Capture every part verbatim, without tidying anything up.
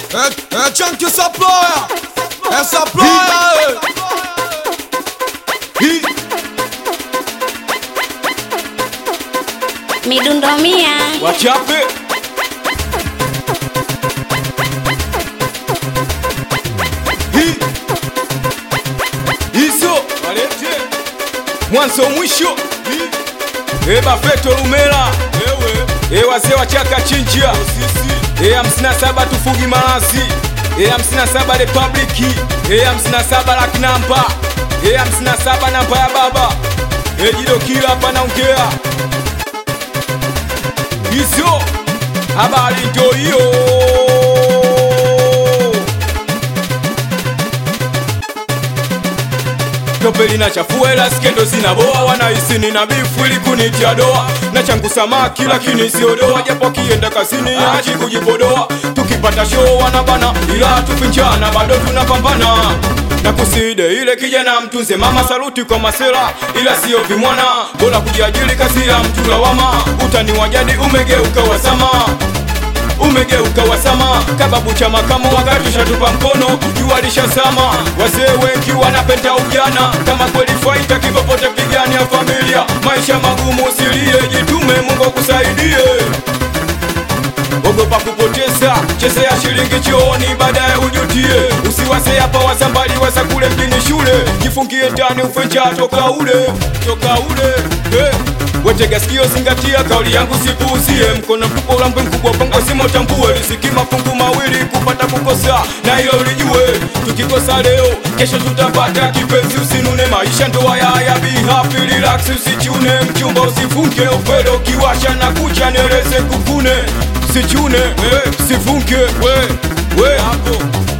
É, é Tchan que saploia, é saploia. Midundo mia Wachape Hii Iso Walete Mwanzo mwisho E Bafeto Lumela Ewe E wazee wa Chaka Chinjia E hamsini na saba tufugi malazi E hamsini na saba Republiki E hamsini na saba Lakinamba E hamsini na saba namba ya baba E Jido Kila hapa naongea Izo habari ndio hiyo. Topeli na chafua ila skendo zinaboa, wanahisi nina bifu ili kunitia doa. Na changu samaki lakini sio doa, japo kienda kazini haji kujipodoa. Tukipata show wanabana ila tufinchana bado tunapambana. Na kuside ile kijana mtunze mama, saluti kwa masela ila sio vimwana. Bora kujiajiri kazi ya mtu lawama, utani wajadi umegeuka wasama. Umegeuka wasama, kababu cha makamu wakati shatupa mkono, jua lishazama. Wazee wengi wanapenda ujana, kama kweli faita kipopote pigani ya familia. Maisha magumu usilie, jitume Mungu akusaidie. Ogopa kupoteza, chezea shilingi chooni baadaye ujutie. Usiwase hapa wasambali wasa kule mjini shule, jifungie ndani ufecha toka ule, toka ule hey. Wetega sikio zingatia kauli yangu sipuuzie, mkono mtupo ulambwe mkubwa bongo simo tambue. Riziki mafungu mawili kupata kukosa na hilo ulijue. Tukikosa leo kesho tutapata, kipenzi usinune, maisha ndo haya ya be happy relax usichune. Mchumba usifunke upele ukiwasha na kucha nereze kukune. Sichune, we, sifunke, we, we hapo.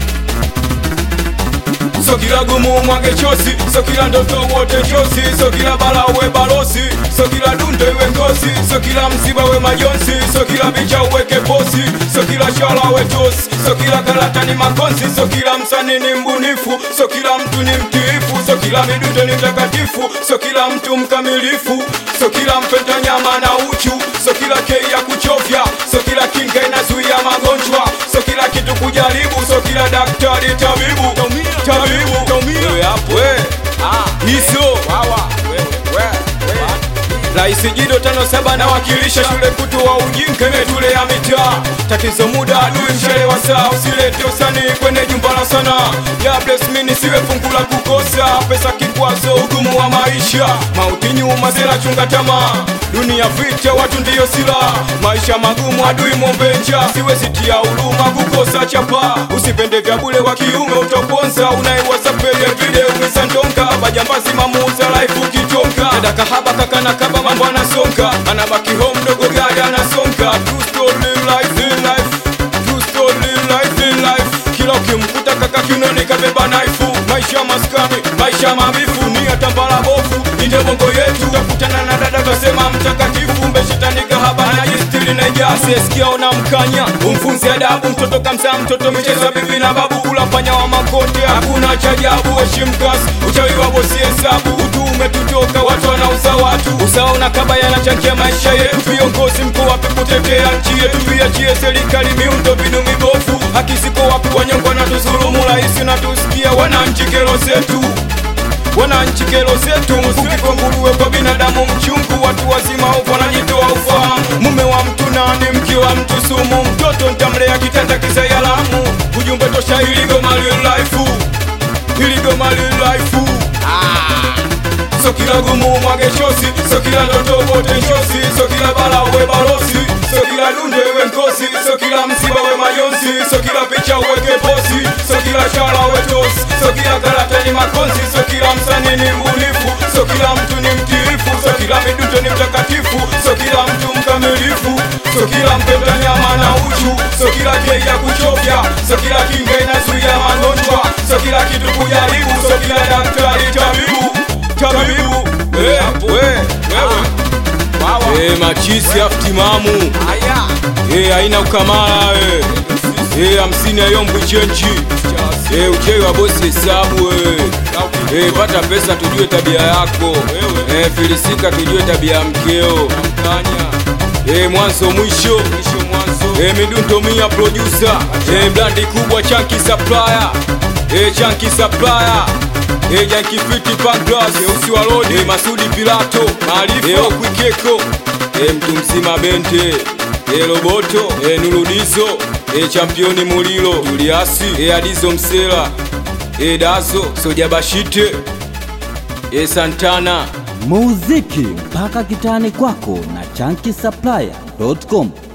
So kila gumu mwage chosi, so kila ndoto wote chosi, so kila bala uwe balosi, so kila dundo iwe ngozi, so kila msiba we majonzi, so kila bicha uweke posi, so kila shala uwe tosi, so kila karata ni makonzi, so kila msani ni mbunifu, so kila mtu ni mtiifu, so kila midundo ni mtakatifu, so kila mtu mkamilifu, so kila mpenda nyama na uchu, so kila kei ya kuchovya, so kila kinga inazuia magonjwa, so kila kitu kujaribu, so kila daktari tabibu, tabibu wewe hapo we ah hizo wawa wewe wewe Raisi Jido tano saba na wakilisha shule kutu wa ujinga metule ya mitaa. Tatizo muda adui mshale wa saa, usilete usani kwenye jumba la sana. Ya bless me nisiwe fungu la kukosa, pesa kikwazo ugumu wa maisha. Mauti nyuma zela chunga tamaa, dunia vita watu ndiyo sila. Maisha magumu adui mombenja, siwezi tia huruma kukosa chapa. Usipende vya bure wa kiume utoponza, unaiwasa pele video umesandonga. Bajambazi mamuza life ukitonga, dada kahaba kaka na kaba mambo anasonga, anabaki home dogo gari anasonga. True story life in life, true story life in life. Kila ukimkuta kaka kinoni kabeba knife. Maisha maskani, maisha mabifu, ni atambala bofu, inde bongo yetu. Takutana na dada kasema mtakatifu, mbe shetani kahaba na jistili na jasi. Eskia ona mkanya, umfunzi adabu, mtoto kamsa mtoto micheza bibi na babu. Kula panya wa makote, hakuna chajabu, heshimu kasi, uchawi wa bosi hesabu. Utu umetutoka, watu wanauza watu, usao na kaba yanachangia maisha yetu. Viongozi mko wapi kutetea nchi yetu, tuiachie serikali miundo mbinu mibofu. Haki ziko wapi, wanyongo na tuzulumu, raisi na tusikia wananchi kero zetu. Wananchi kero zetu, mkuki kwa nguruwe kwa binadamu mchungu. Watu wazima upo wanajitoa ufahamu, mume wa mtu nani mke wa mtu sumu. Mtoto ntamlea kitanda kisa ya lamu, ujumbe tosha iligo mali life, iligo mali life. Ah. So kila gumu mwage chosi, so kila ndoto wote chosi, so kila bala uwe balosi, so kila dunde uwe mkosi, so kila msiba uwe majonzi, so kila picha uweke posi, so kila shala uwe tosi, so kila karata ni makonzi, so kila msani ni mbunifu, so kila mtu ni mtiifu, so kila midundo ni mtakatifu, so kila mtu mkamilifu, so kila mpenda nyama na uchu, so kila kei ya kuchovya, so kila kinga inazuia magonjwa, so kila kitu kujaribu, so kila daktari tabibu, tabibu eh hapo wewe wewe eh machizi aftimamu eh haina ukamala eh eh hamsini ya yombu chenji eh uchei wa bosi hesabu eh eh pata pesa tujue tabia yako eh filisika tujue tabia ya mkeo eh mwanzo mwisho mwisho mwanzo e midundo mia producer e blandi kubwa Chunky Supplier e Chunky Supplier e Yankee Fiti Pancras e usiwa Lodi e Masudi Pilato Maarifa e Okwikeko e mtu mzima Bente e Roboto e Nurudizo e Championi Mulilo Juliasi e Adizo Msela e Dazo Soja Bashite e Santana. Muziki mpaka kitani kwako na chunky supplier dot com.